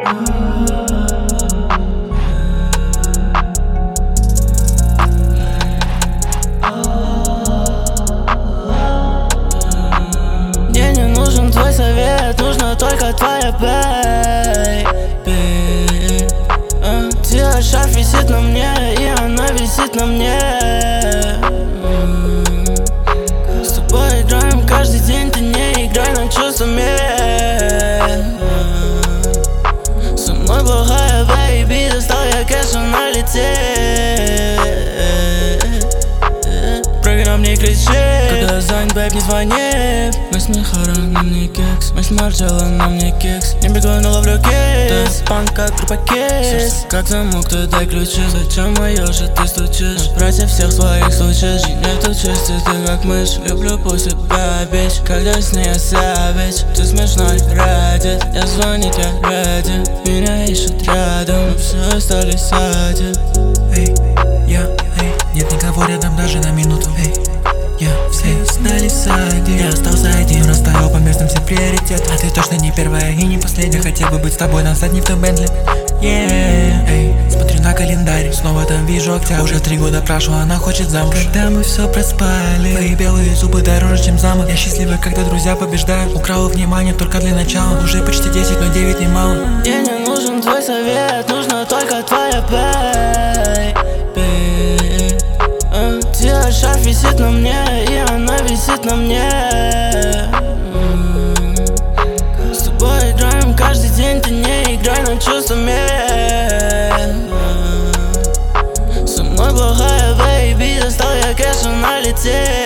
Мне не нужен твой совет, нужна только твоя бэйби. Твой шарф висит на мне, и она висит на мне. С тобой играем каждый день, ты не играй на чувствами. Со мной плохая бэйби, достал я кэш, она летит. Программ не кричи, когда занят, бэйб, не звони. Мы с Михара, нам не кекс. Мы с Марджелла, нам не кекс. Не бегу, но ловлю кейс. Панк как группа кейс. Как замок, ты дай ключи. Зачем моё же ты стучишь? Братья всех своих случаев. Нету чести, ты как мышь. Люблю пусть себя, бич. Когда с ней я savage. Ты смешной, Reddit. Я звонить, я ready. Меня ищут рядом, но все остались сзади. Эй, нет никого рядом даже на минуту. Эй, все остались сзади. Я остался один, расставил по местам все приоритеты. А ты точно не первая и не последняя. Хотел бы быть с тобой на задней в том Бентли. Эй, смотрю на календарь, снова там вижу октябрь. Уже 3 года прошло, она хочет замуж. Когда мы все проспали, твои белые зубы дороже, чем замок. Я счастливый, когда друзья побеждают. Украл внимание только для начала. Уже почти 10, но 9 немало. Мне не нужен твой совет, нужна только твоя бэйби. Твой шарф висит на мне, и она висит на мне. С тобой играем каждый день, ты не играй на чувствами. Со мной плохая бэйби, достал я кэш, она летит.